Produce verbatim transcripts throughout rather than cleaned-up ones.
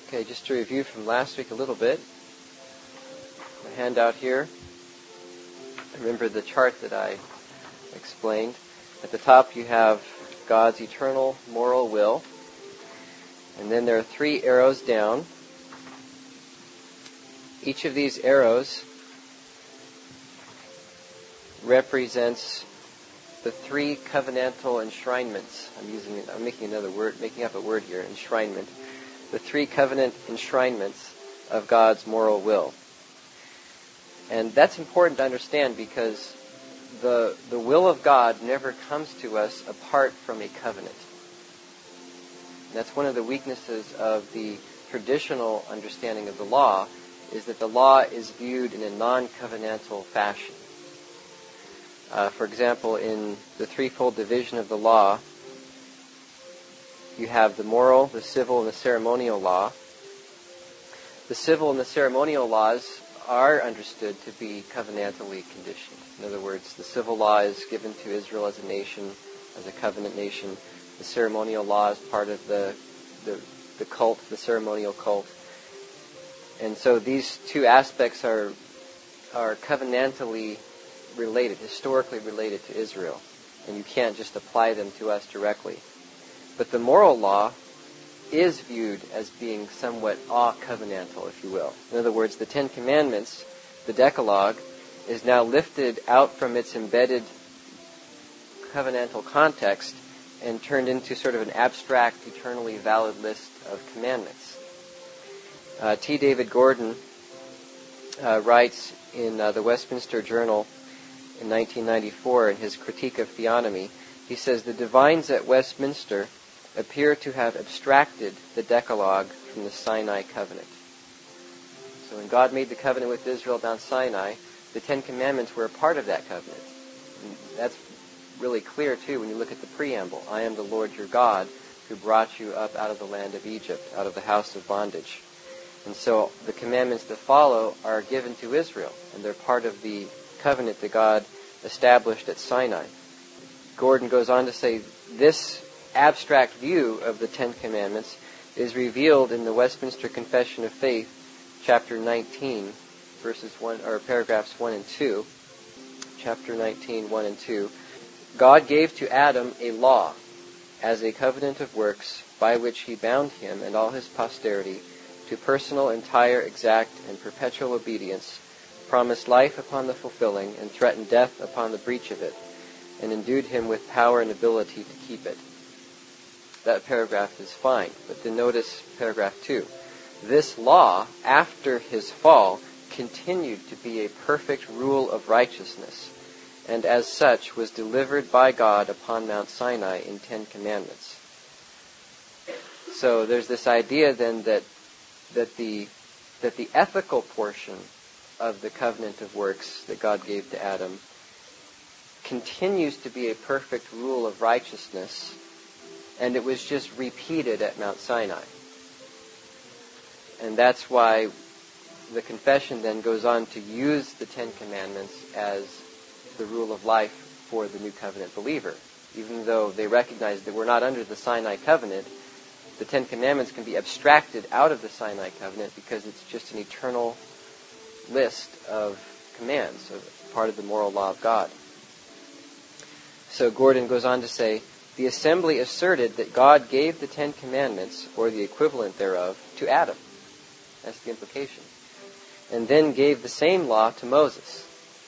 Okay, just to review from last week a little bit. The handout here. Remember the chart that I explained. At the top you have God's eternal moral will. And then there are three arrows down. Each of these arrows represents the three covenantal enshrinements. I'm using, I'm making another word, making up a word here, enshrinement. The three covenant enshrinements of God's moral will. And that's important to understand because the the will of God never comes to us apart from a covenant. And that's one of the weaknesses of the traditional understanding of the law, is that the law is viewed in a non-covenantal fashion. Uh, for example, in the threefold division of the law, you have the moral, the civil, and the ceremonial law. The civil and the ceremonial laws are understood to be covenantally conditioned. In other words, the civil law is given to Israel as a nation, as a covenant nation. The ceremonial law is part of the, the, the cult, the ceremonial cult. And so these two aspects are, are covenantally related, historically related to Israel. And you can't just apply them to us directly. But the moral law is viewed as being somewhat a-covenantal, if you will. In other words, the Ten Commandments, the Decalogue, is now lifted out from its embedded covenantal context and turned into sort of an abstract, eternally valid list of commandments. Uh, T. David Gordon uh, writes in uh, the Westminster Journal in nineteen ninety-four in his Critique of Theonomy, he says, "The divines at Westminster appear to have abstracted the Decalogue from the Sinai covenant." So when God made the covenant with Israel down Sinai, the Ten Commandments were a part of that covenant. And that's really clear, too, when you look at the preamble. "I am the Lord your God, who brought you up out of the land of Egypt, out of the house of bondage." And so the commandments that follow are given to Israel, and they're part of the covenant that God established at Sinai. Gordon goes on to say, this abstract view of the Ten Commandments is revealed in the Westminster Confession of Faith, chapter nineteen, verses one or paragraphs one and two. Chapter nineteen, one and two. "God gave to Adam a law as a covenant of works by which he bound him and all his posterity to personal, entire, exact, and perpetual obedience, promised life upon the fulfilling, and threatened death upon the breach of it, and endued him with power and ability to keep it." That paragraph is fine, but then notice paragraph two. "This law, after his fall, continued to be a perfect rule of righteousness, and as such was delivered by God upon Mount Sinai in Ten Commandments." So there's this idea then that that the that the ethical portion of the covenant of works that God gave to Adam continues to be a perfect rule of righteousness, and it was just repeated at Mount Sinai. And that's why the confession then goes on to use the Ten Commandments as the rule of life for the New Covenant believer. Even though they recognize that we're not under the Sinai covenant, the Ten Commandments can be abstracted out of the Sinai covenant because it's just an eternal list of commands, of part of the moral law of God. So Gordon goes on to say, "The assembly asserted that God gave the Ten Commandments, or the equivalent thereof, to Adam." That's the implication. "And then gave the same law to Moses.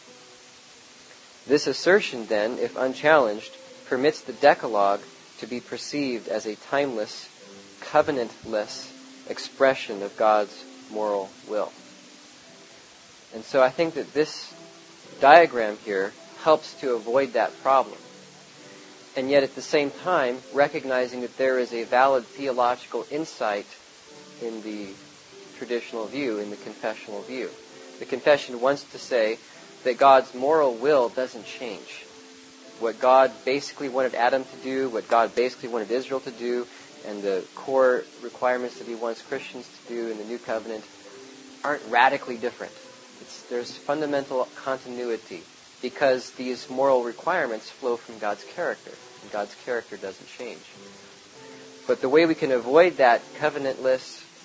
This assertion, then, if unchallenged, permits the Decalogue to be perceived as a timeless, covenantless expression of God's moral will." And so I think that this diagram here helps to avoid that problem. And yet at the same time, recognizing that there is a valid theological insight in the traditional view, in the confessional view. The confession wants to say that God's moral will doesn't change. What God basically wanted Adam to do, what God basically wanted Israel to do, and the core requirements that he wants Christians to do in the New Covenant aren't radically different. It's, there's fundamental continuity because these moral requirements flow from God's character, and God's character doesn't change. But the way we can avoid that covenantless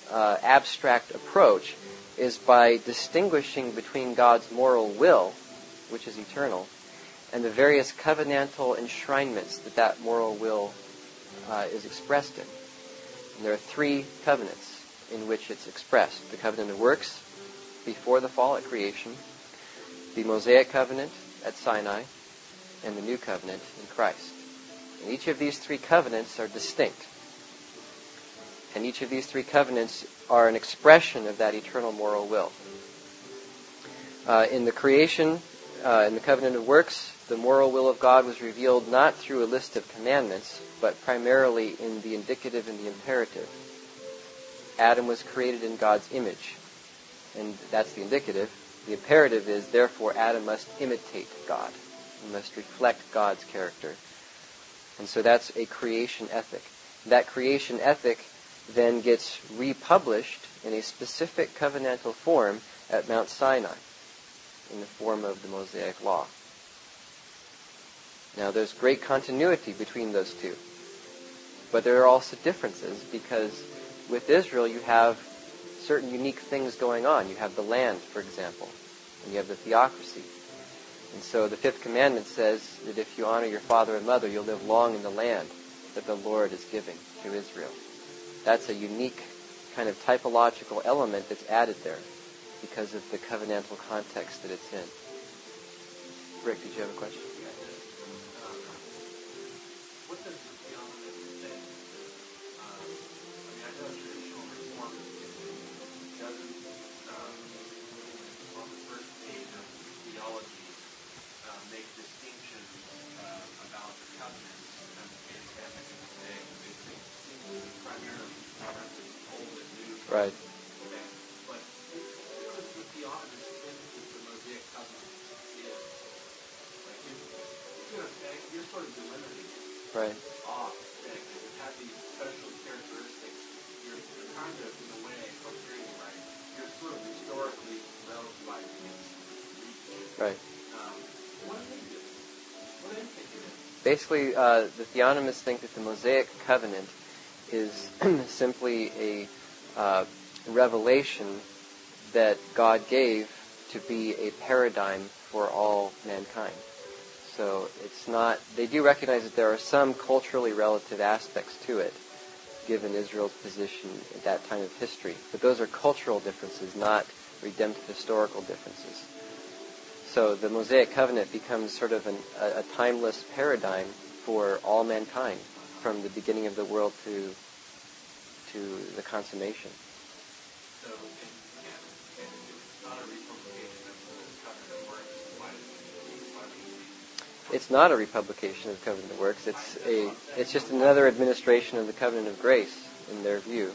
uh, abstract approach is by distinguishing between God's moral will, which is eternal, and the various covenantal enshrinements that that moral will uh, is expressed in. And there are three covenants in which it's expressed. The covenant of works before the fall at creation, the Mosaic covenant at Sinai, and the new covenant in Christ. And each of these three covenants are distinct. And each of these three covenants are an expression of that eternal moral will. Uh, in the creation, uh, in the covenant of works, the moral will of God was revealed not through a list of commandments, but primarily in the indicative and the imperative. Adam was created in God's image, and that's the indicative. The imperative is, therefore, Adam must imitate God. He must reflect God's character. And so that's a creation ethic. That creation ethic then gets republished in a specific covenantal form at Mount Sinai, in the form of the Mosaic Law. Now, there's great continuity between those two. But there are also differences, because with Israel you have certain unique things going on. You have the land, for example, and you have the theocracy. And so the fifth commandment says that if you honor your father and mother, you'll live long in the land that the Lord is giving to Israel. That's a unique kind of typological element that's added there because of the covenantal context that it's in. Rick, did you have a question? What does the theology say? Um, I mean, I know traditional reform doesn't, um, on the first page of theology, uh, make distinctions uh, about the covenants and the ethic of the day. They seem to be primarily references Old and New. Right. Okay. But what does the theology think that the Mosaic covenant is? Like, if, you know, you're sort of delimiting. Right. Off, saying that you have these special characteristics. You're, you're kind of, in a way, if I'm hearing you right, you're sort of historically relativizing it. Right. Um, what do they do? What do they think it is? Basically, uh, the theonomists think that the Mosaic covenant is simply a uh, revelation that God gave to be a paradigm for all mankind. So it's not, they do recognize that there are some culturally relative aspects to it, given Israel's position at that time of history. But those are cultural differences, not redemptive historical differences. So the Mosaic covenant becomes sort of an, a, a timeless paradigm for all mankind, from the beginning of the world to to the consummation. So, and, and, and it's not a republication of the covenant works. Why does it, why do you read? It's not a republication of the covenant of works. It's a it's just another administration of the covenant of grace in their view.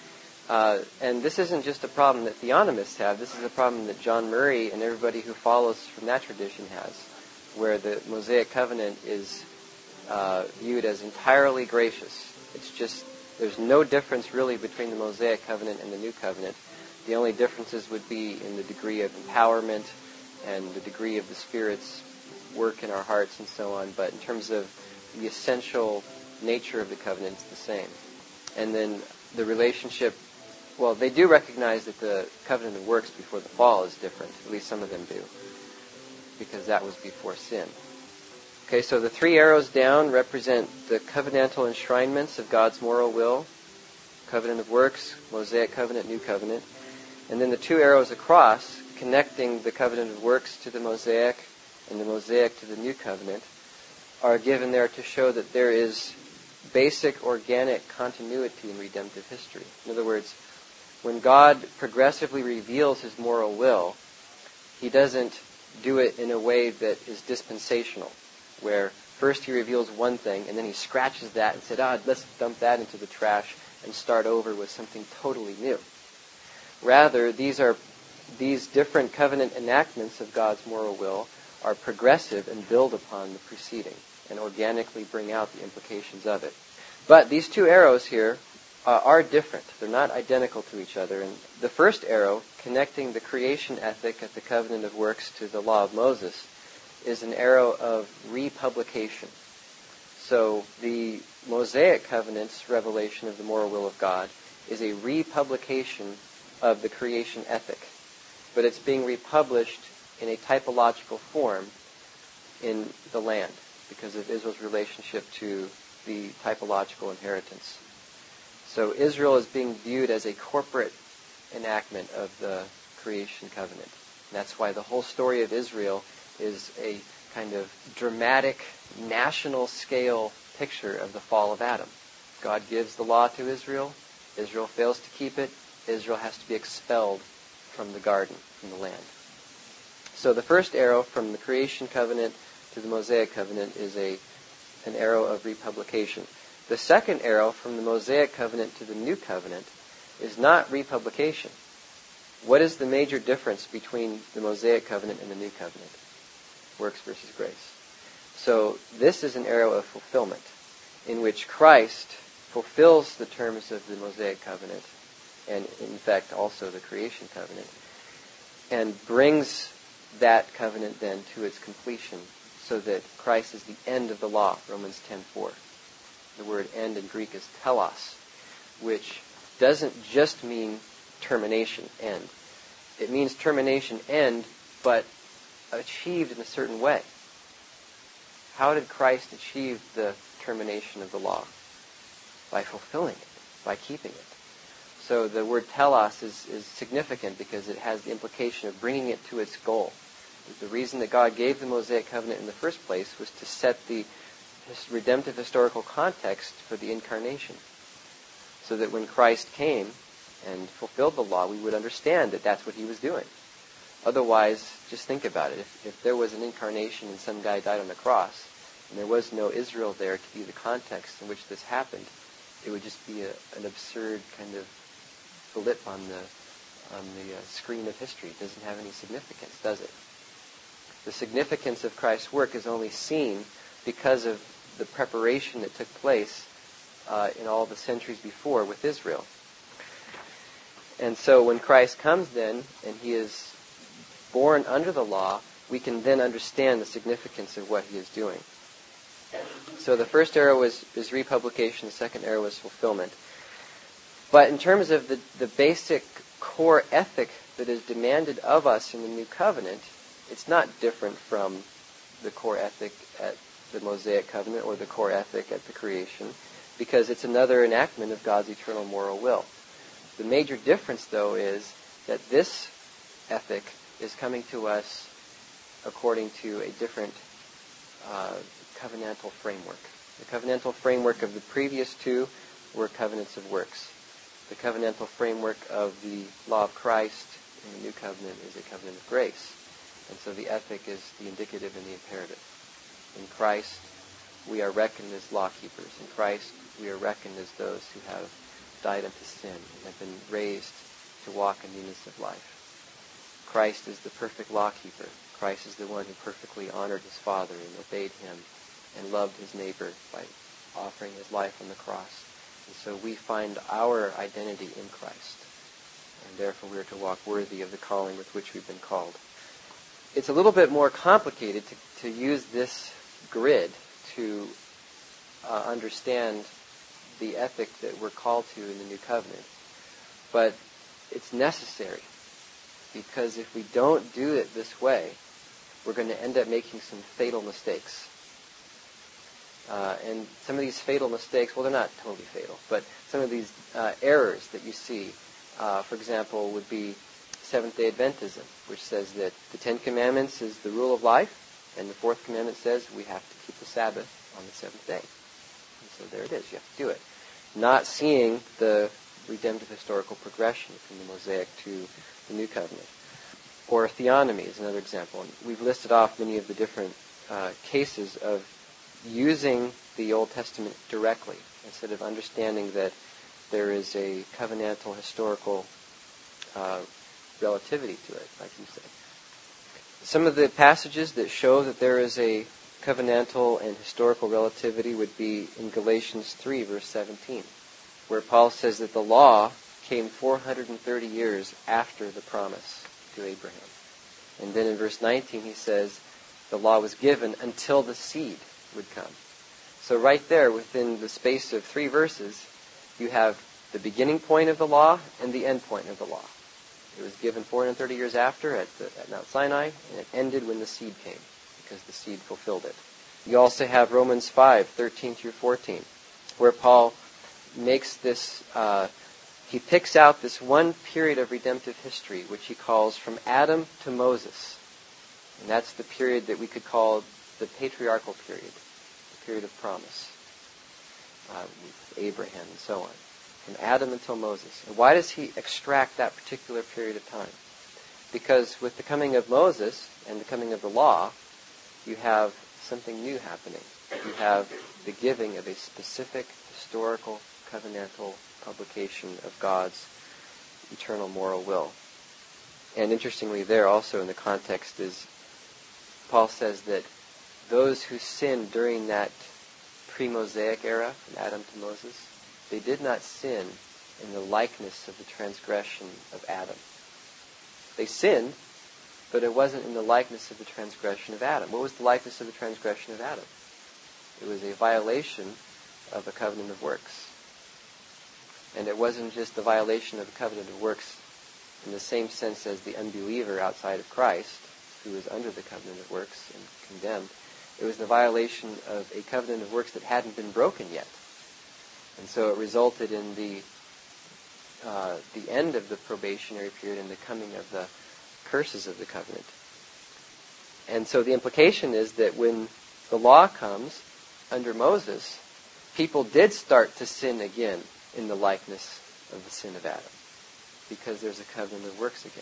Uh, and this isn't just a problem that theonomists have. This is a problem that John Murray and everybody who follows from that tradition has, where the Mosaic covenant is uh, viewed as entirely gracious. It's just, there's no difference really between the Mosaic covenant and the New Covenant. The only differences would be in the degree of empowerment and the degree of the Spirit's work in our hearts and so on. But in terms of the essential nature of the covenant, it's the same. And then the relationship, well, they do recognize that the covenant of works before the fall is different. At least some of them do, because that was before sin. Okay, so the three arrows down represent the covenantal enshrinements of God's moral will. Covenant of works, Mosaic covenant, New Covenant. And then the two arrows across, connecting the covenant of works to the Mosaic and the Mosaic to the New Covenant, are given there to show that there is basic organic continuity in redemptive history. In other words, when God progressively reveals His moral will, He doesn't do it in a way that is dispensational, where first He reveals one thing and then He scratches that and said, ah, let's dump that into the trash and start over with something totally new. Rather, these are these different covenant enactments of God's moral will are progressive and build upon the preceding and organically bring out the implications of it. But these two arrows here uh, are different. They're not identical to each other. And the first arrow, connecting the creation ethic at the covenant of works to the law of Moses, is an arrow of republication. So the Mosaic covenant's revelation of the moral will of God is a republication of the creation ethic. But it's being republished in a typological form in the land because of Israel's relationship to the typological inheritance. So Israel is being viewed as a corporate enactment of the creation covenant. And that's why the whole story of Israel is a kind of dramatic, national scale picture of the fall of Adam. God gives the law to Israel. Israel fails to keep it. Israel has to be expelled from the garden, from the land. So the first arrow from the creation covenant to the Mosaic covenant is a an arrow of republication. The second arrow from the Mosaic covenant to the new covenant is not republication. What is the major difference between the Mosaic covenant and the new covenant? Works versus grace. So this is an arrow of fulfillment in which Christ fulfills the terms of the Mosaic covenant and in fact also the creation covenant and brings that covenant then to its completion so that Christ is the end of the law, Romans ten four. The word end in Greek is telos, which doesn't just mean termination, end. It means termination, end, but achieved in a certain way. How did Christ achieve the termination of the law? By fulfilling it, by keeping it. So the word telos is, is significant because it has the implication of bringing it to its goal. The reason that God gave the Mosaic covenant in the first place was to set the redemptive historical context for the incarnation. So that when Christ came and fulfilled the law, we would understand that that's what he was doing. Otherwise, just think about it. If, if there was an incarnation and some guy died on the cross, and there was no Israel there to be the context in which this happened, it would just be a, an absurd kind of blip on the on the uh, screen of history. It doesn't have any significance, does it? The significance of Christ's work is only seen because of the preparation that took place uh, in all the centuries before with Israel. And so when Christ comes then, and he is born under the law, we can then understand the significance of what he is doing. So the first arrow is, is republication, the second arrow is fulfillment. But in terms of the, the basic core ethic that is demanded of us in the new covenant, it's not different from the core ethic at the Mosaic covenant or the core ethic at the creation, because it's another enactment of God's eternal moral will. The major difference, though, is that this ethic is coming to us according to a different uh, covenantal framework. The covenantal framework of the previous two were covenants of works. The covenantal framework of the law of Christ in the new covenant is a covenant of grace. And so the ethic is the indicative and the imperative. In Christ, we are reckoned as law keepers. In Christ, we are reckoned as those who have died unto sin and have been raised to walk in newness of life. Christ is the perfect law keeper. Christ is the one who perfectly honored his Father and obeyed him and loved his neighbor by offering his life on the cross. And so we find our identity in Christ. And therefore we are to walk worthy of the calling with which we've been called. It's a little bit more complicated to, to use this grid to uh, understand the ethic that we're called to in the New Covenant. But it's necessary, because if we don't do it this way, we're going to end up making some fatal mistakes. Uh, and some of these fatal mistakes, well, they're not totally fatal, but some of these uh, errors that you see, uh, for example, would be Seventh-day Adventism, which says that the Ten Commandments is the rule of life, and the fourth commandment says we have to keep the Sabbath on the seventh day. And so there it is. You have to do it. Not seeing the redemptive historical progression from the Mosaic to the New Covenant. Or theonomy is another example. And we've listed off many of the different uh, cases of using the Old Testament directly instead of understanding that there is a covenantal historical uh, relativity to it, like you say. Some of the passages that show that there is a covenantal and historical relativity would be in Galatians three, verse seventeen, where Paul says that the law came four hundred thirty years after the promise to Abraham. And then in verse nineteen he says the law was given until the seed would come. So right there, within the space of three verses, you have the beginning point of the law and the end point of the law. It was given four hundred thirty years after at, the, at Mount Sinai, and it ended when the seed came, because the seed fulfilled it. You also have Romans five, thirteen through fourteen, where Paul makes this, uh, he picks out this one period of redemptive history, which he calls from Adam to Moses. And that's the period that we could call the patriarchal period, the period of promise, uh, with Abraham and so on. From Adam until Moses. And why does he extract that particular period of time? Because with the coming of Moses and the coming of the law, you have something new happening. You have the giving of a specific historical covenantal publication of God's eternal moral will. And interestingly there also in the context is, Paul says that those who sinned during that pre-Mosaic era, from Adam to Moses, they did not sin in the likeness of the transgression of Adam. They sinned, but it wasn't in the likeness of the transgression of Adam. What was the likeness of the transgression of Adam? It was a violation of a covenant of works. And it wasn't just the violation of the covenant of works in the same sense as the unbeliever outside of Christ, who is under the covenant of works and condemned. It was the violation of a covenant of works that hadn't been broken yet. And so it resulted in the uh, the end of the probationary period and the coming of the curses of the covenant. And so the implication is that when the law comes under Moses, people did start to sin again in the likeness of the sin of Adam, because there's a covenant of works again.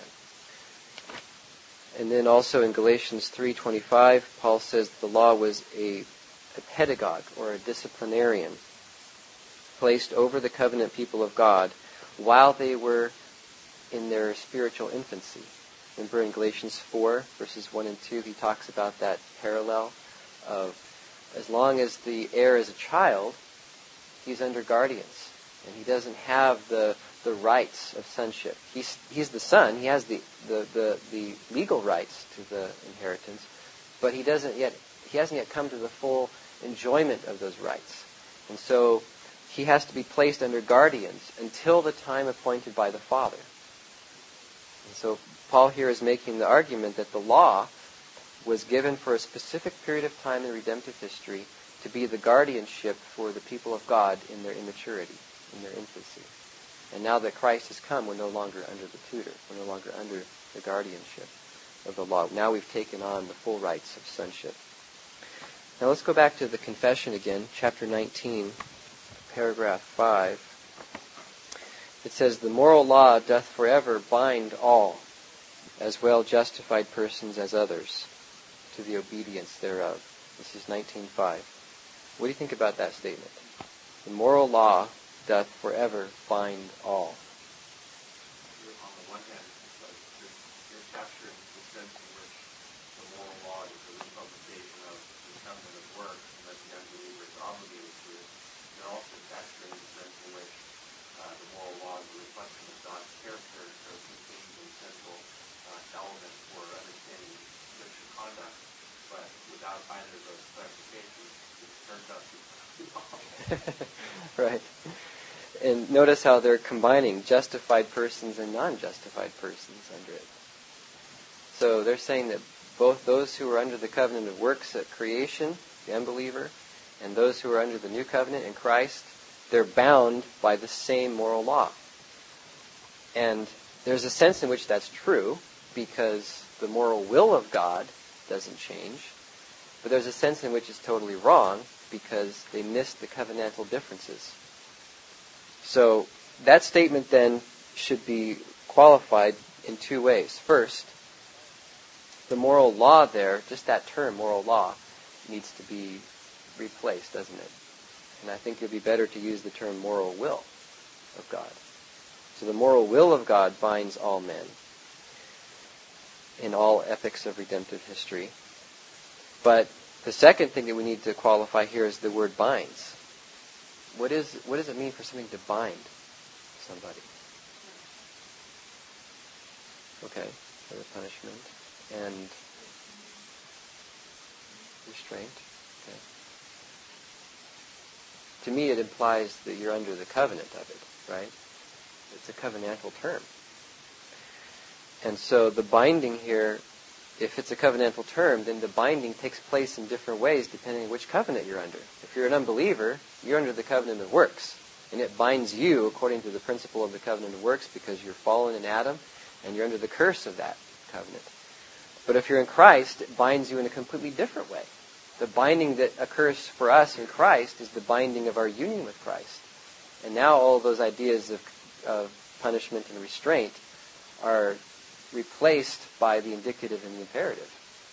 And then also in Galatians three twenty-five, Paul says the law was a, a pedagogue or a disciplinarian placed over the covenant people of God while they were in their spiritual infancy. Remember in Galatians four, verses one and two, he talks about that parallel of as long as the heir is a child, he's under guardians. And he doesn't have the the rights of sonship. He's he's the son. He has the, the, the, the legal rights to the inheritance, but he doesn't yet he hasn't yet come to the full enjoyment of those rights. And so he has to be placed under guardians until the time appointed by the Father. And so Paul here is making the argument that the law was given for a specific period of time in redemptive history to be the guardianship for the people of God in their immaturity, in their infancy. And now that Christ has come, we're no longer under the tutor. We're no longer under the guardianship of the law. Now we've taken on the full rights of sonship. Now let's go back to the confession again, chapter nineteen, paragraph five. It says, "The moral law doth forever bind all, as well justified persons as others, to the obedience thereof." This is nineteen five. What do you think about that statement? The moral law doth forever bind all. On the one hand, it's like you're, you're capturing the sense in which the moral law is a republication of the covenant of works and that the unbeliever is obligated to it. You're also capturing the sense in which uh, the moral law is a reflection of God's character, so it contains an essential uh, element for understanding Christian conduct. But without either of those clarifications, it turns out to be Right. And notice how they're combining justified persons and non-justified persons under it. So they're saying that both those who are under the covenant of works at creation, the unbeliever, and those who are under the new covenant in Christ, they're bound by the same moral law. And there's a sense in which that's true, because the moral will of God doesn't change. But there's a sense in which it's totally wrong, because they missed the covenantal differences. So that statement then should be qualified in two ways. First, the moral law there, just that term, moral law, needs to be replaced, doesn't it? And I think it would be better to use the term moral will of God. So the moral will of God binds all men in all epochs of redemptive history. But the second thing that we need to qualify here is the word binds. What is what does it mean for something to bind somebody? Okay, for the punishment and restraint. Okay. To me, it implies that you're under the covenant of it. right? It's a covenantal term. And so the binding here, if it's a covenantal term, then the binding takes place in different ways depending on which covenant you're under. If you're an unbeliever, you're under the covenant of works. And it binds you according to the principle of the covenant of works because you're fallen in Adam and you're under the curse of that covenant. But if you're in Christ, it binds you in a completely different way. The binding that occurs for us in Christ is the binding of our union with Christ. And now all those ideas of, of punishment and restraint are replaced by the indicative and the imperative.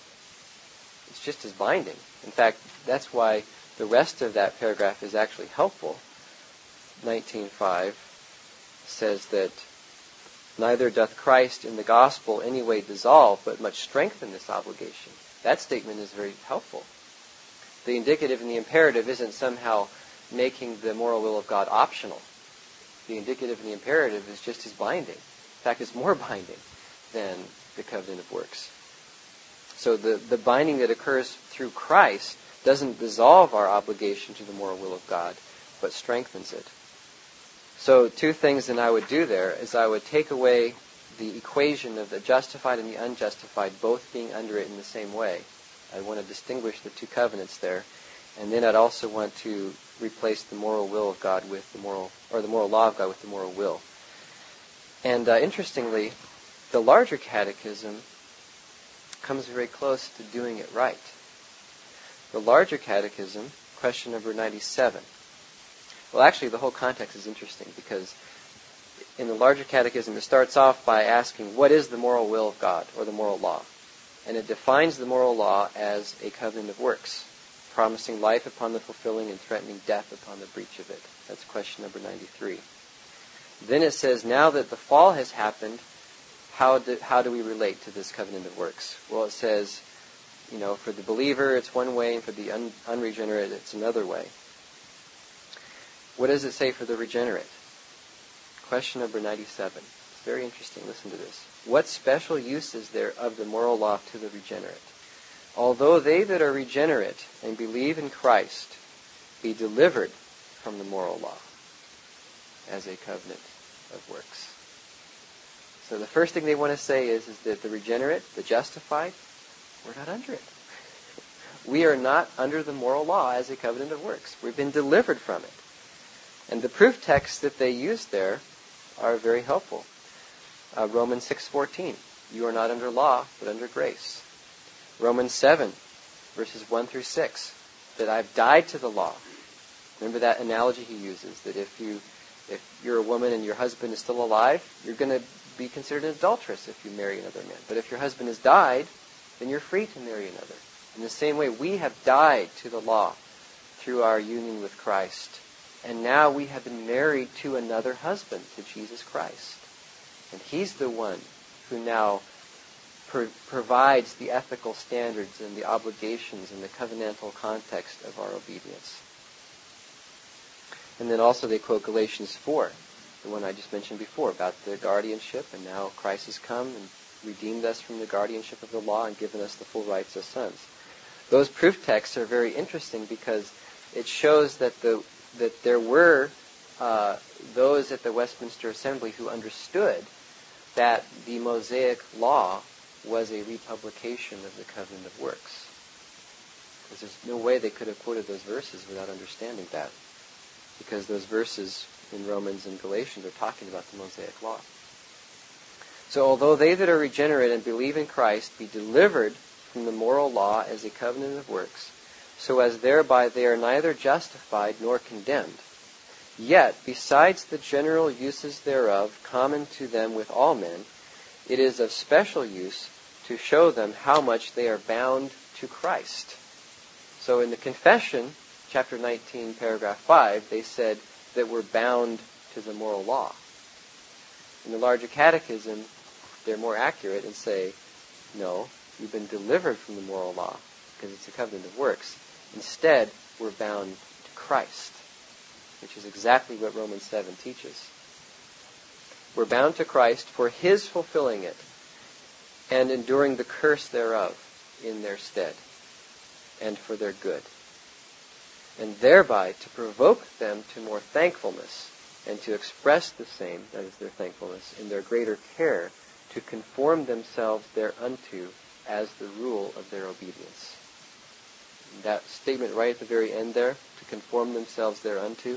It's just as binding. In fact, that's why the rest of that paragraph is actually helpful. nineteen five says that neither doth Christ in the gospel any way dissolve, but much strengthen this obligation. That statement is very helpful. The indicative and the imperative isn't somehow making the moral will of God optional. The indicative and the imperative is just as binding. In fact, it's more binding than the covenant of works. So the, the binding that occurs through Christ doesn't dissolve our obligation to the moral will of God, but strengthens it. So two things that I would do there is I would take away the equation of the justified and the unjustified both being under it in the same way. I want to distinguish the two covenants there. And then I'd also want to replace the moral will of God with the moral, or the moral law of God with the moral will. And uh, interestingly, the larger catechism comes very close to doing it right. The larger catechism, question number ninety-seven. Well, actually, the whole context is interesting because in the larger catechism, it starts off by asking, what is the moral will of God, or the moral law? And it defines the moral law as a covenant of works, promising life upon the fulfilling and threatening death upon the breach of it. That's question number ninety-three. Then it says, now that the fall has happened, how do, how do we relate to this covenant of works? Well, it says, you know, for the believer, it's one way, and for the un, unregenerate, it's another way. What does it say for the regenerate? Question number ninety-seven. It's very interesting. Listen to this. What special use is there of the moral law to the regenerate? Although they that are regenerate and believe in Christ be delivered from the moral law as a covenant of works. So the first thing they want to say is, is that the regenerate, the justified, we're not under it. We are not under the moral law as a covenant of works. We've been delivered from it. And the proof texts that they use there are very helpful. Uh, Romans six fourteen, you are not under law, but under grace. Romans seven, verses one through six, that I've died to the law. Remember that analogy he uses, that if, you, if you're a woman and your husband is still alive, you're going to be considered an adulteress if you marry another man. But if your husband has died, then you're free to marry another. In the same way, we have died to the law through our union with Christ. And now we have been married to another husband, to Jesus Christ. And he's the one who now pro- provides the ethical standards and the obligations and the covenantal context of our obedience. And then also they quote Galatians four, the one I just mentioned before, about the guardianship, and now Christ has come and redeemed us from the guardianship of the law and given us the full rights as sons. Those proof texts are very interesting because it shows that the that there were uh, those at the Westminster Assembly who understood that the Mosaic law was a republication of the covenant of works. Because there's no way they could have quoted those verses without understanding that. Because those verses in Romans and Galatians are talking about the Mosaic law. So although they that are regenerate and believe in Christ be delivered from the moral law as a covenant of works, so as thereby they are neither justified nor condemned, yet, besides the general uses thereof common to them with all men, it is of special use to show them how much they are bound to Christ. So in the confession, chapter nineteen, paragraph five, they said that we're bound to the moral law. In the larger catechism, they're more accurate and say, no, you've been delivered from the moral law because it's a covenant of works. Instead, we're bound to Christ, which is exactly what Romans seven teaches. We're bound to Christ for his fulfilling it and enduring the curse thereof in their stead and for their good, and thereby to provoke them to more thankfulness and to express the same, that is their thankfulness, in their greater care, to conform themselves thereunto as the rule of their obedience. That statement right at the very end there, to conform themselves thereunto,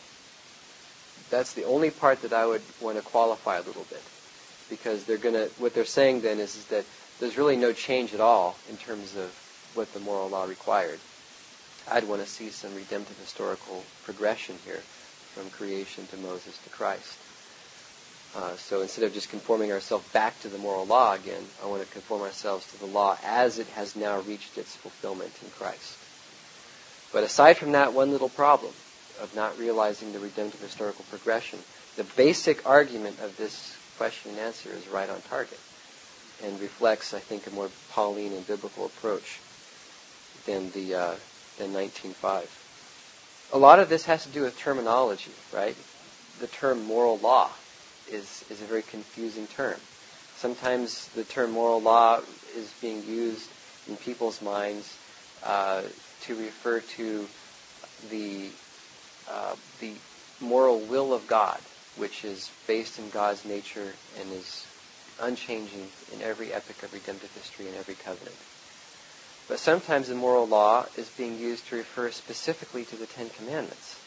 that's the only part that I would want to qualify a little bit. Because they're gonna, what they're saying then is, is that there's really no change at all in terms of what the moral law required. I'd want to see some redemptive historical progression here from creation to Moses to Christ. Uh, so instead of just conforming ourselves back to the moral law again, I want to conform ourselves to the law as it has now reached its fulfillment in Christ. But aside from that one little problem of not realizing the redemptive historical progression, the basic argument of this question and answer is right on target and reflects, I think, a more Pauline and biblical approach than the uh, than nineteen five. A lot of this has to do with terminology, right? The term moral law is, is a very confusing term. Sometimes the term moral law is being used in people's minds uh, to refer to the uh, the moral will of God, which is based in God's nature and is unchanging in every epoch of redemptive history and every covenant. But sometimes the moral law is being used to refer specifically to the Ten Commandments.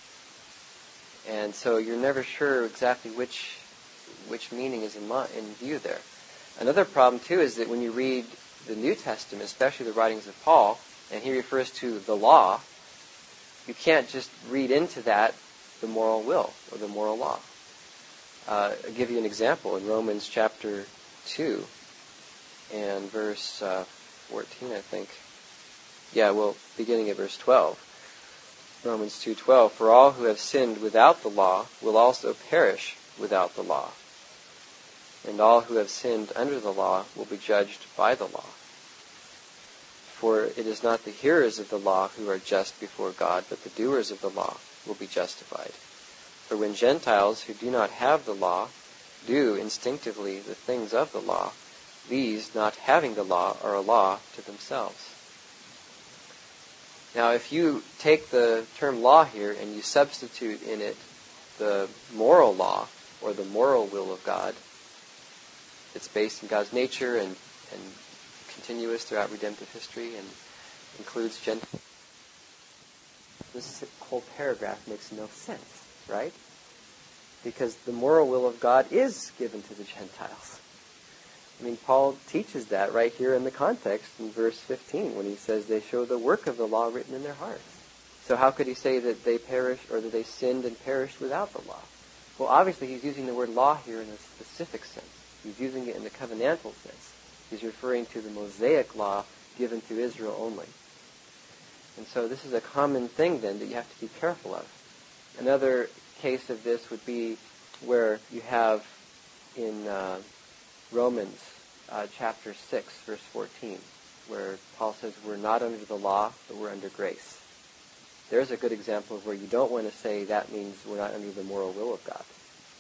And so you're never sure exactly which which meaning is in, mo- in view there. Another problem, too, is that when you read the New Testament, especially the writings of Paul, and he refers to the law, you can't just read into that the moral will or the moral law. Uh, I'll give you an example. In Romans chapter two and verse uh, fourteen, I think. Yeah, well, beginning at verse twelve. Romans two twelve, for all who have sinned without the law will also perish without the law. And all who have sinned under the law will be judged by the law. For it is not the hearers of the law who are just before God, but the doers of the law will be justified. For when Gentiles who do not have the law do instinctively the things of the law, these, not having the law, are a law to themselves. Now, if you take the term law here and you substitute in it the moral law, or the moral will of God, it's based in God's nature and, and continuous throughout redemptive history and includes Gentiles. This whole paragraph makes no sense, right? Because the moral will of God is given to the Gentiles. I mean, Paul teaches that right here in the context in verse fifteen when he says they show the work of the law written in their hearts. So how could he say that they perished or that they sinned and perished without the law? Well, obviously he's using the word law here in a specific sense. He's using it in the covenantal sense. He's referring to the Mosaic law given to Israel only. And so this is a common thing then that you have to be careful of. Another case of this would be where you have in uh, Romans uh, chapter six, verse fourteen, where Paul says we're not under the law, but we're under grace. There's a good example of where you don't want to say that means we're not under the moral will of God.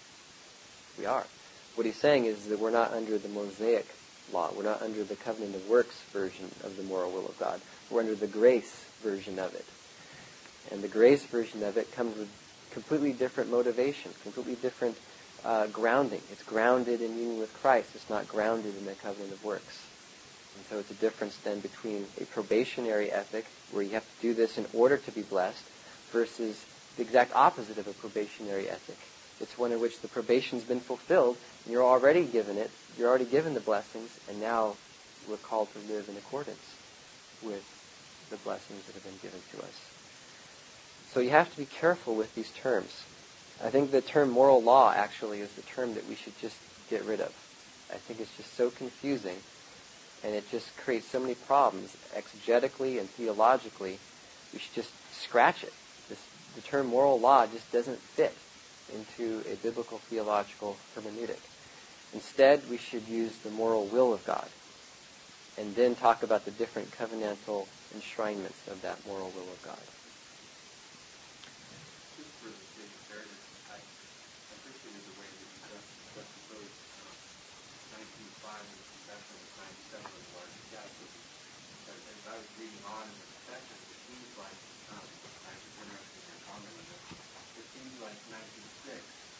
We are. What he's saying is that we're not under the Mosaic law. We're not under the covenant of works version of the moral will of God. We're under the grace version of it. And the grace version of it comes with completely different motivation, completely different uh, grounding. It's grounded in union with Christ. It's not grounded in the covenant of works. And so it's a difference then between a probationary ethic, where you have to do this in order to be blessed, versus the exact opposite of a probationary ethic. It's one in which the probation's been fulfilled, and you're already given it, you're already given the blessings, and now we're called to live in accordance with the blessings that have been given to us. So you have to be careful with these terms. I think the term moral law actually is the term that we should just get rid of. I think it's just so confusing, and it just creates so many problems exegetically and theologically. We should just scratch it. This, the term moral law just doesn't fit into a biblical theological hermeneutic. Instead, we should use the moral will of God, and then talk about the different covenantal enshrinements of that moral will of God. Just for the sake of fairness, I appreciated the way that you juxtaposed nineteen five and the confession of ninety-seven of the larger catechism. But as I was reading on in the section, it seems like, um, I was interested in your comment on this, it seems like nineteen six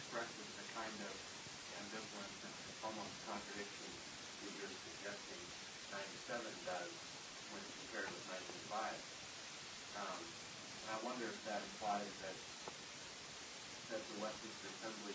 expresses the kind of ambivalence and almost contradiction that you're suggesting ninety-seven does when compared with ninety-five. Um, and I wonder if that implies that that the Westminster Assembly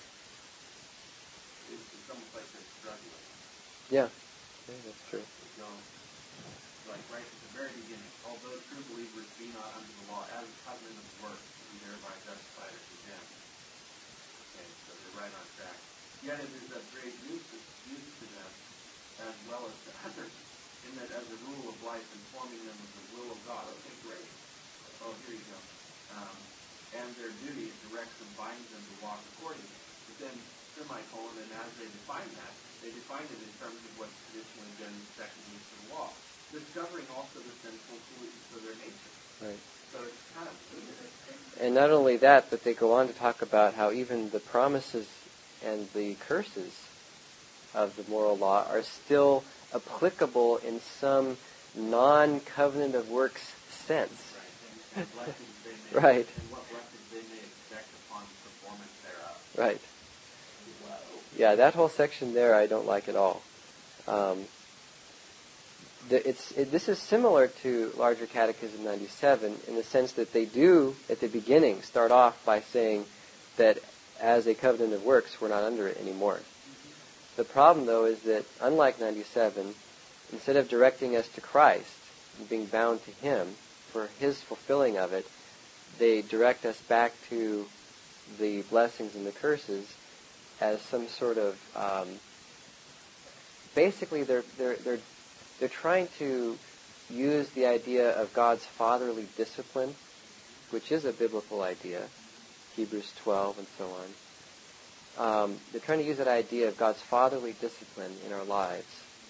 is, it's almost like they're struggling. Yeah, yeah, that's true. You know, like right at the very beginning, although true believers be not under the law, as a covenant of works, be thereby justified or condemned. Okay, so they're right on track. Yet it is of great use, use to them as well as to others, in that as a rule of life, informing them of the will of God. Okay, great. Oh, here you go. Um, and their duty, it directs and binds them to walk accordingly. But then, semicolon, and as they define that, they define it in terms of what's traditionally been second use of the law, discovering also the sinful pollutants of their nature. Right. So it's kind of... And not only that, but they go on to talk about how even the promises and the curses of the moral law are still applicable in some non-covenant of works sense. Right. And, and blessings they may, Right. And what blessings they may expect upon performance thereof. Right. Wow. Yeah, that whole section there I don't like at all. Um, the, it's it, this is similar to Larger Catechism ninety-seven in the sense that they do, at the beginning, start off by saying that as a covenant of works, we're not under it anymore. The problem, though, is that, unlike ninety-seven, instead of directing us to Christ and being bound to Him for His fulfilling of it, they direct us back to the blessings and the curses as some sort of... Um, basically, they're, they're, they're, they're trying to use the idea of God's fatherly discipline, which is a biblical idea, Hebrews twelve and so on. Um, they're trying to use that idea of God's fatherly discipline in our lives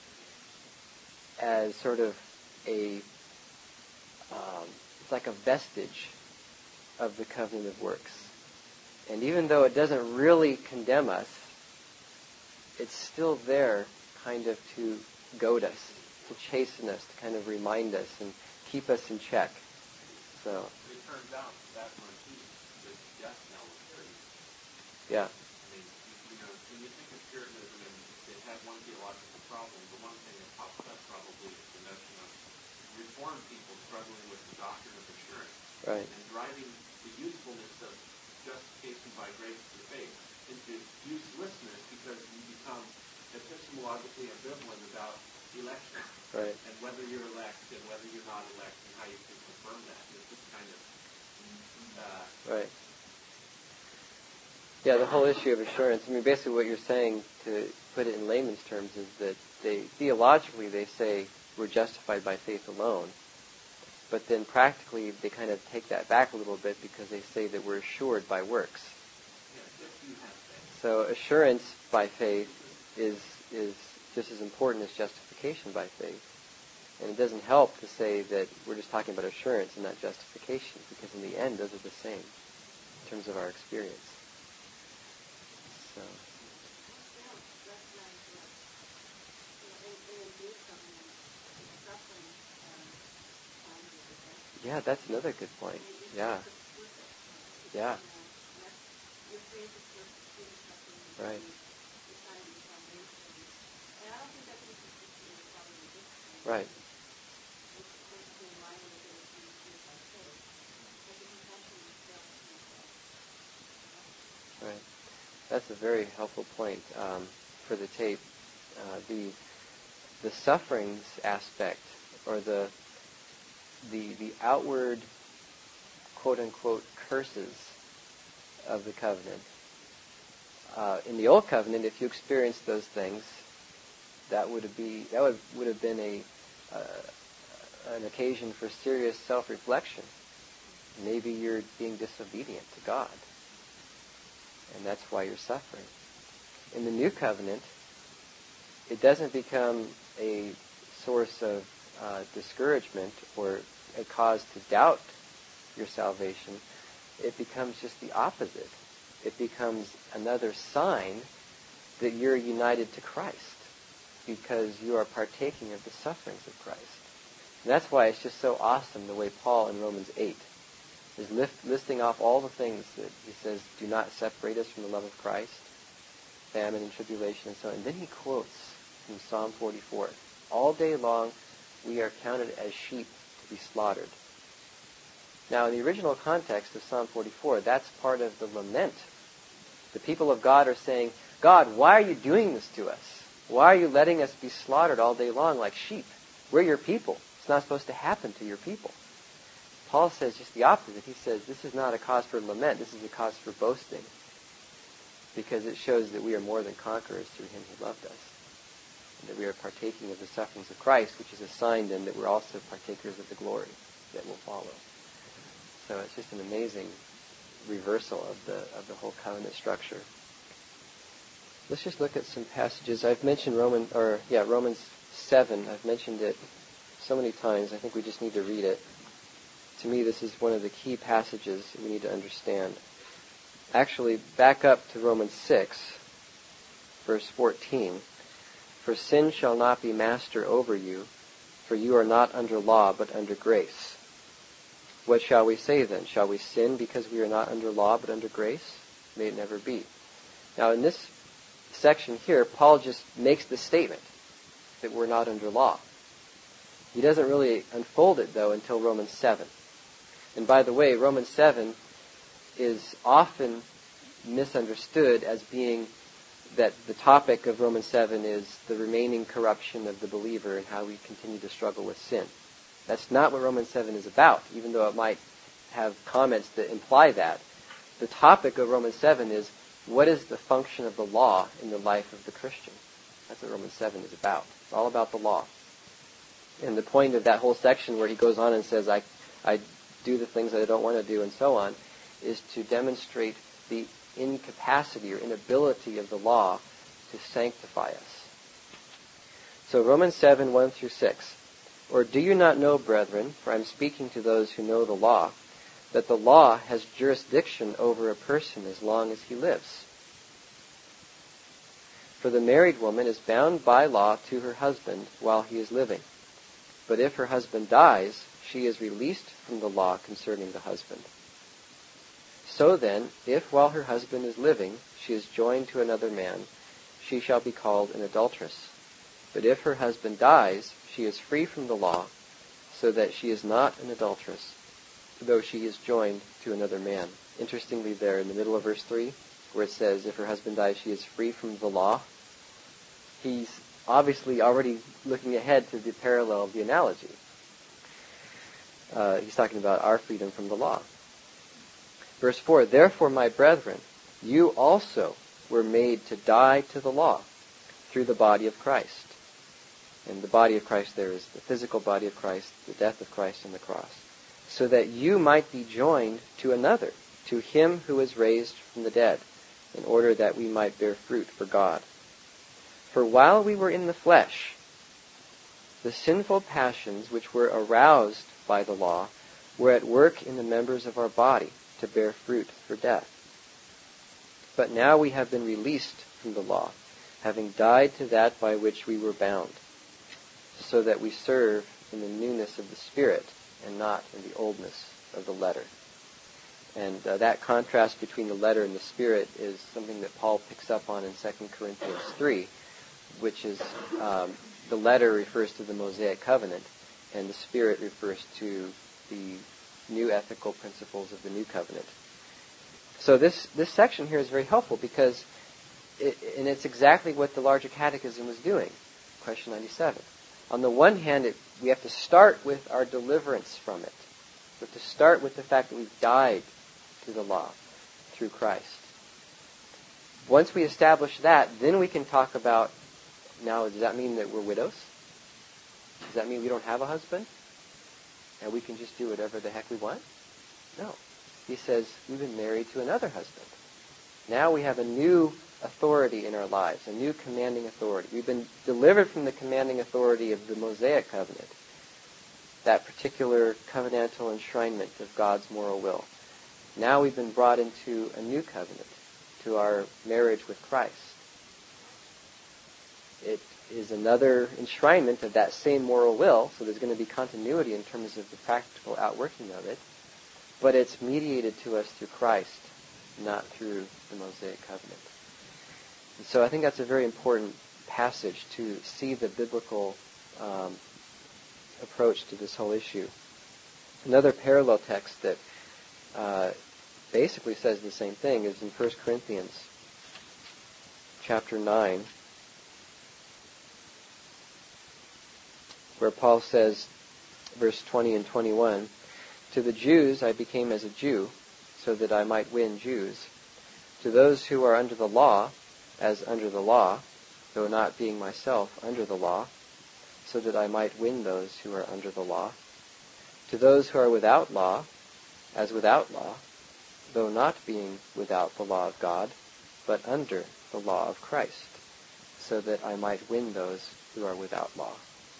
as sort of a, um, it's like a vestige of the covenant of works. And even though it doesn't really condemn us, it's still there kind of to goad us, to chasten us, to kind of remind us and keep us in check. So, It turns out that verse is death knell of Puritanism. yeah. I mean, you know, when you think of Puritanism, and it had one theological problem, the one thing that pops up probably is the notion of Reformed people struggling with the doctrine of assurance. Right. And driving the usefulness of justification by grace through faith into uselessness because you become epistemologically ambivalent about election. Right. And whether you're elect and whether you're not elect and how you can confirm that. It's just kind of... Uh, Right. Yeah, the whole issue of assurance, I mean, basically what you're saying, to put it in layman's terms, is that they, theologically, they say we're justified by faith alone. But then practically, they kind of take that back a little bit because they say that we're assured by works. So assurance by faith is is just as important as justification by faith. And it doesn't help to say that we're just talking about assurance and not justification, because in the end, those are the same in terms of our experience. So. Yeah, that's another good point. Yeah. Yeah. Right. Right. Right. That's a very helpful point um, for the tape. Uh, the the sufferings aspect, or the the the outward quote unquote curses of the covenant. Uh, in the old covenant, if you experienced those things, that would be that would would have been a uh, an occasion for serious self-reflection. Maybe you're being disobedient to God, and that's why you're suffering. In the new covenant, it doesn't become a source of uh, discouragement or a cause to doubt your salvation. It becomes just the opposite. It becomes another sign that you're united to Christ because you are partaking of the sufferings of Christ. And that's why it's just so awesome the way Paul in Romans eight is lift, listing off all the things that he says do not separate us from the love of Christ, famine and tribulation and so on. And then he quotes from Psalm forty-four. All day long we are counted as sheep to be slaughtered. Now in the original context of Psalm forty-four, that's part of the lament. The people of God are saying, God, why are you doing this to us? Why are you letting us be slaughtered all day long like sheep? We're your people. It's not supposed to happen to your people. Paul says just the opposite. He says this is not a cause for lament. This is a cause for boasting. Because it shows that we are more than conquerors through him who loved us. And that we are partaking of the sufferings of Christ, which is a sign then that we're also partakers of the glory that will follow. So it's just an amazing reversal of the of the whole covenant structure. Let's just look at some passages. I've mentioned Roman or yeah, Romans seven. I've mentioned it so many times. I think we just need to read it. To me, this is one of the key passages that we need to understand. Actually, back up to Romans six, verse fourteen. For sin shall not be master over you, for you are not under law, but under grace. What shall we say then? Shall we sin because we are not under law, but under grace? May it never be. Now, in this section here, Paul just makes the statement that we're not under law. He doesn't really unfold it, though, until Romans seven. And by the way, Romans seven is often misunderstood as being that the topic of Romans seven is the remaining corruption of the believer and how we continue to struggle with sin. That's not what Romans seven is about, even though it might have comments that imply that. The topic of Romans seven is, what is the function of the law in the life of the Christian? That's what Romans seven is about. It's all about the law. And the point of that whole section where he goes on and says, I, I do the things that I don't want to do and so on, is to demonstrate the incapacity or inability of the law to sanctify us. So Romans seven, one through six. Or do you not know, brethren, for I am speaking to those who know the law, that the law has jurisdiction over a person as long as he lives? For the married woman is bound by law to her husband while he is living. But if her husband dies, she is released from the law concerning the husband. So then, if while her husband is living, she is joined to another man, she shall be called an adulteress. But if her husband dies, she is free from the law, so that she is not an adulteress, though she is joined to another man. Interestingly there, in the middle of verse three, where it says, if her husband dies, she is free from the law, he's obviously already looking ahead to the parallel of the analogy. Uh, he's talking about our freedom from the law. Verse four, therefore, my brethren, you also were made to die to the law through the body of Christ. And the body of Christ there is the physical body of Christ, the death of Christ on the cross, so that you might be joined to another, to him who is raised from the dead, in order that we might bear fruit for God. For while we were in the flesh, the sinful passions which were aroused by the law were at work in the members of our body to bear fruit for death. But now we have been released from the law, having died to that by which we were bound, so that we serve in the newness of the Spirit and not in the oldness of the letter. And uh, that contrast between the letter and the Spirit is something that Paul picks up on in Second Corinthians three, which is um, the letter refers to the Mosaic covenant, and the Spirit refers to the new ethical principles of the new covenant. So this, this section here is very helpful because, it, and it's exactly what the larger catechism was doing, question ninety-seven. On the one hand, it, we have to start with our deliverance from it. We have to start with the fact that we've died to the law through Christ. Once we establish that, then we can talk about, now, does that mean that we're widows? Does that mean we don't have a husband? And we can just do whatever the heck we want? No. He says, we've been married to another husband. Now we have a new authority in our lives, a new commanding authority. We've been delivered from the commanding authority of the Mosaic covenant, that particular covenantal enshrinement of God's moral will. Now we've been brought into a new covenant, to our marriage with Christ. It is another enshrinement of that same moral will, so there's going to be continuity in terms of the practical outworking of it. but it's mediated to us through Christ, not through the Mosaic covenant. And so I think that's a very important passage to see the biblical um, approach to this whole issue. Another parallel text that uh, basically says the same thing is in First Corinthians chapter nine, where Paul says, verse twenty and twenty-one, "To the Jews I became as a Jew, so that I might win Jews. To those who are under the law, as under the law, though not being myself under the law, so that I might win those who are under the law. To those who are without law, as without law, though not being without the law of God, but under the law of Christ, so that I might win those who are without law."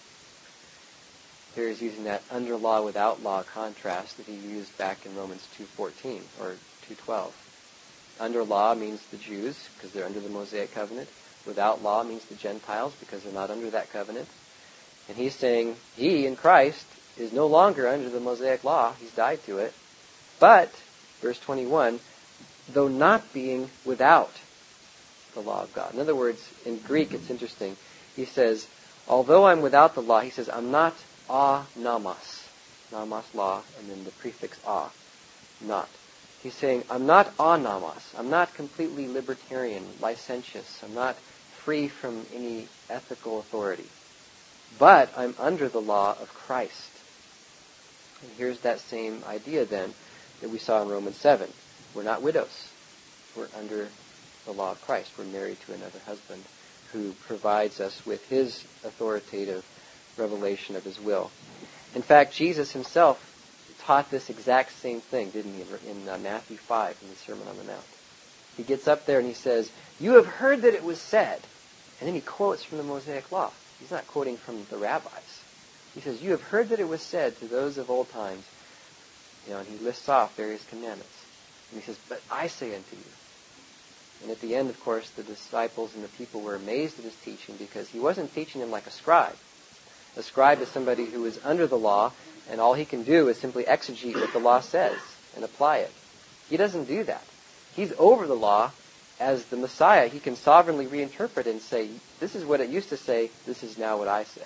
Here he's using that under law, without law contrast that he used back in Romans two fourteen or two twelve. Under law means the Jews, because they're under the Mosaic covenant. Without law means the Gentiles, because they're not under that covenant. And he's saying he, in Christ, is no longer under the Mosaic law. He's died to it. But, verse twenty-one, though not being without the law of God. In other words, in Greek it's interesting. He says, although I'm without the law, he says, I'm not a nomos. Nomos, law, and then the prefix a, not. He's saying, I'm not a nomos. I'm not completely libertarian, licentious. I'm not free from any ethical authority. But I'm under the law of Christ. And here's that same idea then that we saw in Romans seven. We're not widows. We're under the law of Christ. We're married to another husband who provides us with his authoritative revelation of his will. In fact, Jesus himself taught this exact same thing, didn't he, in uh, Matthew five, in the Sermon on the Mount. He gets up there and he says, "You have heard that it was said," and then he quotes from the Mosaic law. He's not quoting from the rabbis. He says, "You have heard that it was said to those of old times," you know, and he lists off various commandments. And he says, "But I say unto you." And at the end, of course, the disciples and the people were amazed at his teaching because he wasn't teaching them like a scribe. A scribe is somebody who is under the law, and all he can do is simply exegete what the law says and apply it. He doesn't do that. He's over the law. As the Messiah, he can sovereignly reinterpret and say, this is what it used to say, this is now what I say.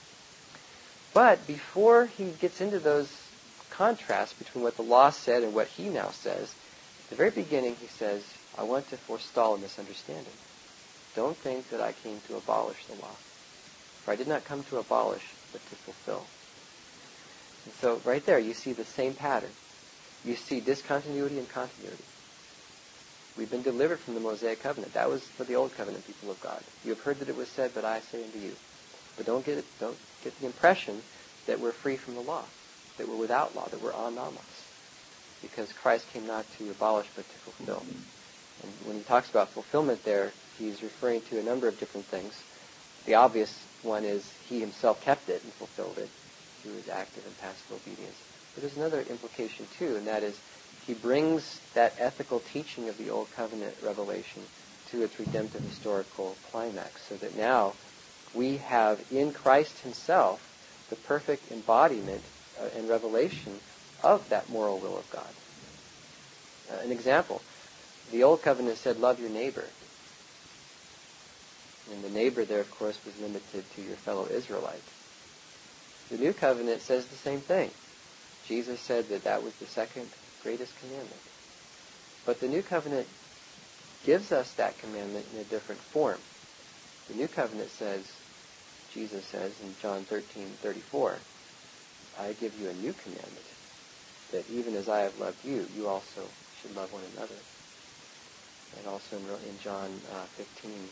But before he gets into those contrasts between what the law said and what he now says, at the very beginning he says, I want to forestall a misunderstanding. Don't think that I came to abolish the law. For I did not come to abolish, but to fulfill. And so right there you see the same pattern. You see discontinuity and continuity. We've been delivered from the Mosaic covenant. That was for the old covenant people of God. You have heard that it was said, but I say unto you. But don't get it, don't get the impression that we're free from the law, that we're without law, that we're anomos. Because Christ came not to abolish, but to fulfill. And when he talks about fulfillment there, he's referring to a number of different things. The obvious one is he himself kept it and fulfilled it through his active and passive obedience. But there's another implication too, and that is he brings that ethical teaching of the Old Covenant revelation to its redemptive historical climax, so that now we have in Christ himself the perfect embodiment uh, and revelation of that moral will of God. Uh, an example, the Old Covenant said, love your neighbor. And the neighbor there, of course, was limited to your fellow Israelite. The New Covenant says the same thing. Jesus said that that was the second greatest commandment. But the New Covenant gives us that commandment in a different form. The New Covenant says, Jesus says in John thirteen thirty-four, I give you a new commandment, that even as I have loved you, you also should love one another. And also in, in John uh, fifteen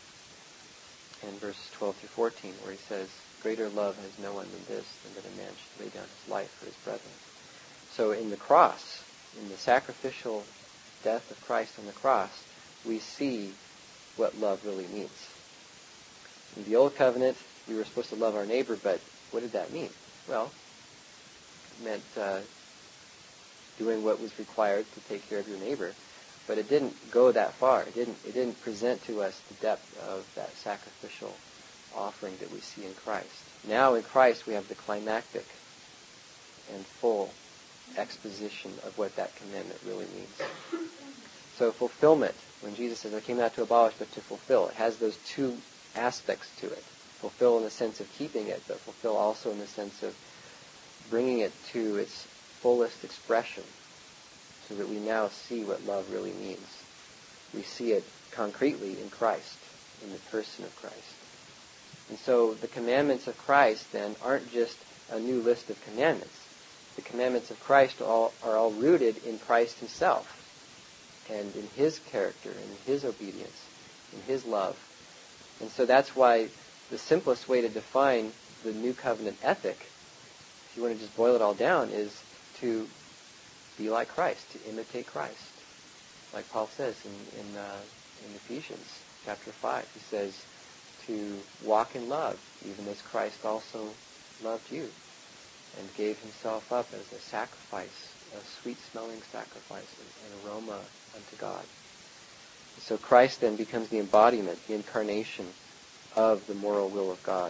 and verses twelve through fourteen, where he says, greater love has no one than this, than that a man should lay down his life for his brethren. So in the cross, in the sacrificial death of Christ on the cross, we see what love really means. In the Old Covenant, we were supposed to love our neighbor, but what did that mean? Well, it meant uh, doing what was required to take care of your neighbor, but it didn't go that far. It didn't, it didn't present to us the depth of that sacrificial offering that we see in Christ. Now in Christ we have the climactic and full exposition of what that commandment really means. So fulfillment, when Jesus says, I came not to abolish but to fulfill, it has those two aspects to it. Fulfill in the sense of keeping it, but fulfill also in the sense of bringing it to its fullest expression so that we now see what love really means. We see it concretely in Christ, in the person of Christ. And so the commandments of Christ then aren't just a new list of commandments. The commandments of Christ are all, are all rooted in Christ himself and in his character and in his obedience, in his love. And so that's why the simplest way to define the new covenant ethic, if you want to just boil it all down, is to be like Christ, to imitate Christ. Like Paul says in, in, uh, in Ephesians chapter five, he says to walk in love, even as Christ also loved you and gave himself up as a sacrifice, a sweet-smelling sacrifice, an aroma unto God. So Christ then becomes the embodiment, the incarnation of the moral will of God.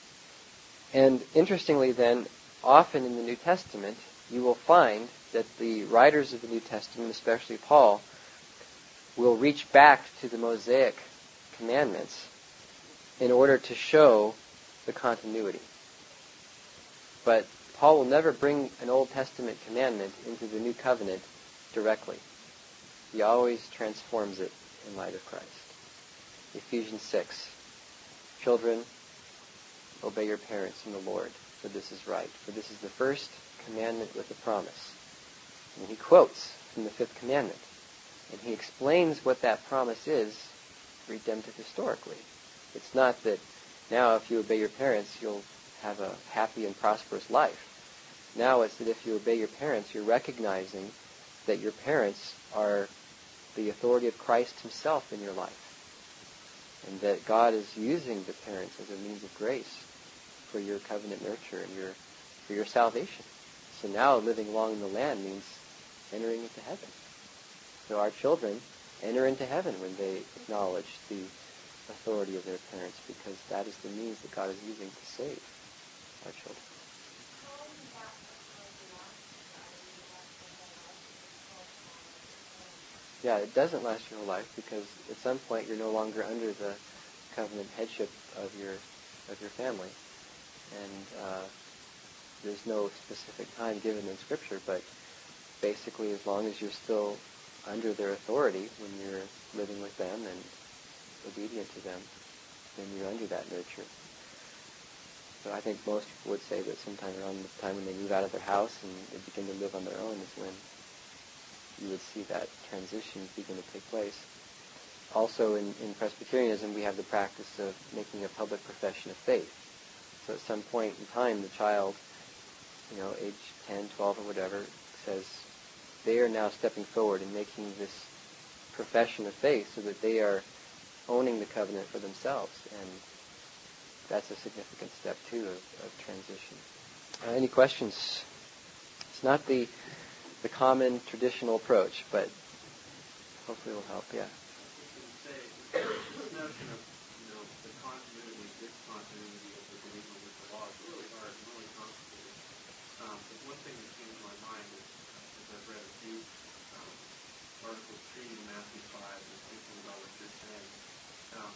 And interestingly then, often in the New Testament, you will find that the writers of the New Testament, especially Paul, will reach back to the Mosaic commandments in order to show the continuity. But Paul will never bring an Old Testament commandment into the New Covenant directly. He always transforms it in light of Christ. Ephesians six, children, obey your parents in the Lord, for this is right. For this is the first commandment with a promise. And he quotes from the fifth commandment. And he explains what that promise is redemptive historically. It's not that now if you obey your parents, you'll have a happy and prosperous life. Now it's that if you obey your parents, you're recognizing that your parents are the authority of Christ himself in your life. And that God is using the parents as a means of grace for your covenant nurture and your for your salvation. So now living long in the land means entering into heaven. So our children enter into heaven when they acknowledge the authority of their parents, because that is the means that God is using to save our children. Yeah, it doesn't last your whole life, because at some point you're no longer under the covenant headship of your of your family, and uh, there's no specific time given in Scripture, but basically as long as you're still under their authority when you're living with them and obedient to them, then you're under that nurture. So I think most people would say that sometime around the time when they move out of their house and they begin to live on their own is when you would see that transition begin to take place. Also in, in Presbyterianism, we have the practice of making a public profession of faith. So at some point in time, the child, you know, age ten, twelve, or whatever, says they are now stepping forward and making this profession of faith so that they are owning the covenant for themselves. And that's a significant step, too, of, of transition. Uh, any questions? It's not the the common traditional approach, but hopefully it will help, yeah. This notion of, you know, the continuity, discontinuity of the believer with the law is really hard and really complicated. Um, but one thing that came to my mind is, as I've read a few um, articles treating Matthew five and thinking about what you're saying, um,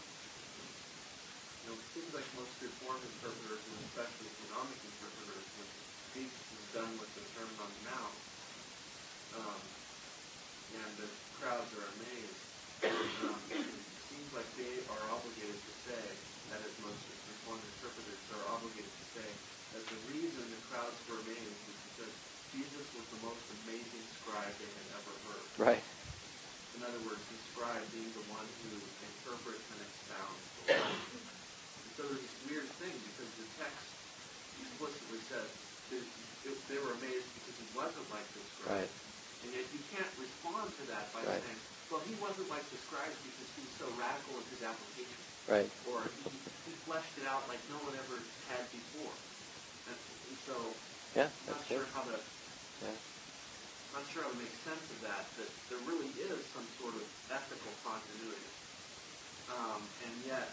you know, it seems like most Reformed interpreters, and especially economic interpreters, when Jesus is done with the Sermon on the Mount, um, and the crowds are amazed, um, it seems like they are obligated to say, that is, most Reformed interpreters are obligated to say, that the reason the crowds were amazed is because Jesus was the most amazing scribe they had ever heard. Right. In other words, the scribe being the one who interprets and expounds the law. And so there's this weird thing, because the text explicitly says that they were amazed because he wasn't like the scribe. Right. And yet you can't respond to that by Right. saying, well, he wasn't like the scribes because he was so radical in his application. Right. Or he, he fleshed it out like no one ever had before. And, and so Yeah, I'm not that's sure good. how to Yeah. I'm not sure how to make sense of that, that there really is some sort of ethical continuity. Um, and yet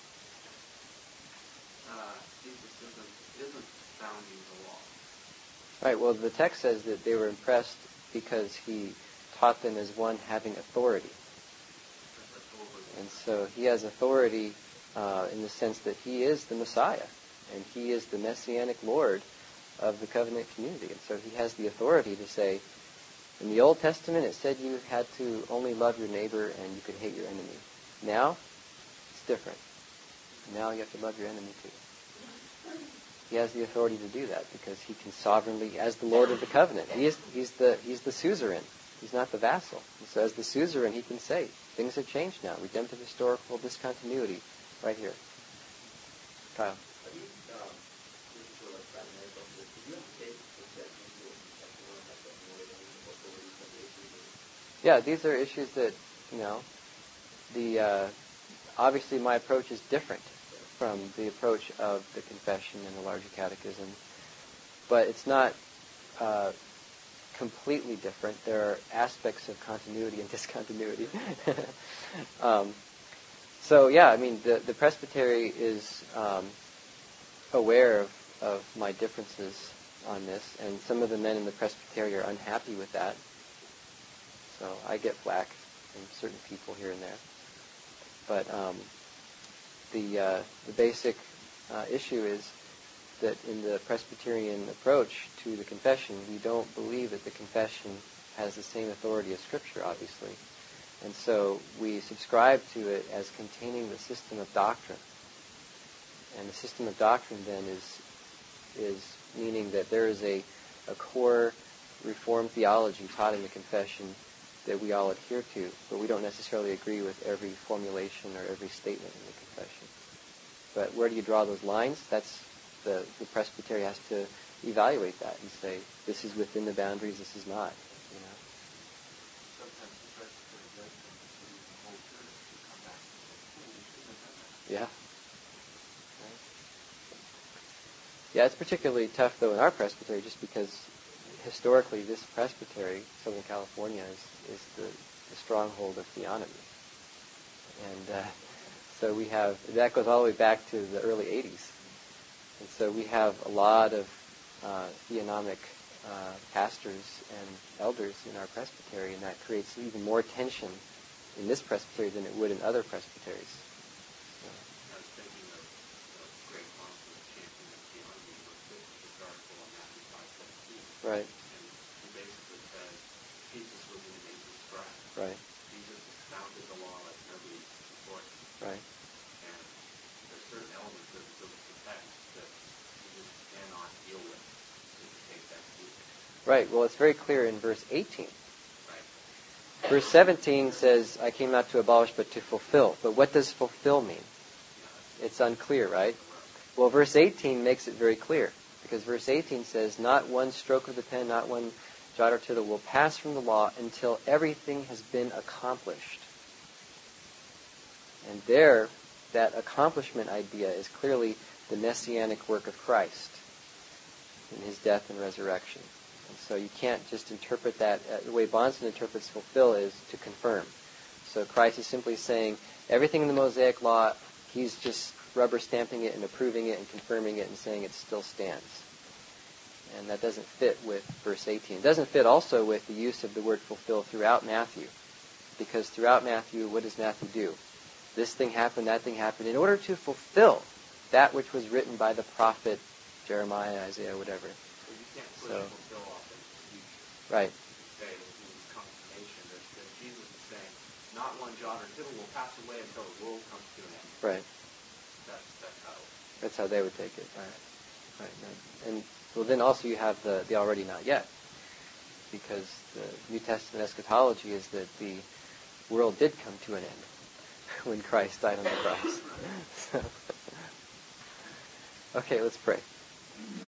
uh, Jesus isn't, isn't founding the law. Right, well, the text says that they were impressed because he taught them as one having authority. And so he has authority uh, in the sense that he is the Messiah, and he is the Messianic Lord of the covenant community. And so he has the authority to say, in the Old Testament it said you had to only love your neighbor and you could hate your enemy. Now, it's different. Now you have to love your enemy too. He has the authority to do that because he can sovereignly, as the Lord of the covenant, he is, he's the he's the suzerain. He's not the vassal. And so as the suzerain, he can say, things have changed now. Redemptive historical discontinuity right here. Kyle. Yeah, these are issues that, you know, the uh, obviously my approach is different from the approach of the confession and the larger catechism, but it's not uh, completely different. There are aspects of continuity and discontinuity. um, so yeah, I mean, the, the presbytery is um, aware of, of my differences on this, and some of the men in the presbytery are unhappy with that. So I get flack from certain people here and there. But um, the uh, the basic uh, issue is that in the Presbyterian approach to the confession, we don't believe that the confession has the same authority as Scripture, obviously. And so we subscribe to it as containing the system of doctrine. And the system of doctrine then is is meaning that there is a, a core Reformed theology taught in the confession that we all adhere to, but we don't necessarily agree with every formulation or every statement in the confession. But where do you draw those lines? That's the, the presbytery has to evaluate that and say, this is within the boundaries, this is not. You know? Sometimes the presbytery does come to the whole church to come back and say, oh, we shouldn't have done that. Yeah. Right. Yeah, it's particularly tough, though, in our presbytery, just because historically this presbytery, Southern California, is, is the, the stronghold of theonomy. And uh, so we have, that goes all the way back to the early eighties. And so we have a lot of uh, theonomic uh, pastors and elders in our presbytery, and that creates even more tension in this presbytery than it would in other presbyteries. So. I was thinking of the great council of champion of theonomy with this article on Matthew five seventeen. Right. And he basically says Jesus was an amazing scribe. Right. Jesus expounded the law like nobody before him. Right. And there's certain elements of the biblical text that you just cannot deal with if you take that view. Right. Well, it's very clear in verse eighteen. Right. Verse seventeen says, I came not to abolish but to fulfill. But what does fulfill mean? It's unclear, right? Well, verse eighteen makes it very clear. Because verse eighteen says, not one stroke of the pen, not one jot or tittle will pass from the law until everything has been accomplished. And there, that accomplishment idea is clearly the messianic work of Christ in his death and resurrection. And so you can't just interpret that, uh, the way Bahnsen interprets fulfill is to confirm. So Christ is simply saying, everything in the Mosaic Law, he's just rubber stamping it and approving it and confirming it and saying it still stands. And that doesn't fit with verse eighteen. It doesn't fit also with the use of the word fulfill throughout Matthew. Because throughout Matthew, what does Matthew do? This thing happened, that thing happened, in order to fulfill that which was written by the prophet Jeremiah, Isaiah, whatever. So you can't push So, fulfill off into the future. right. You say this is confirmation that, that Jesus is saying, not one jot or tittle will pass away until the world comes to an end. Right. That's, that's how. That's how they would take it. Right. Right. Right. And well, then also you have the, the already not yet. Because the New Testament eschatology is that the world did come to an end when Christ died on the cross. So, okay, let's pray.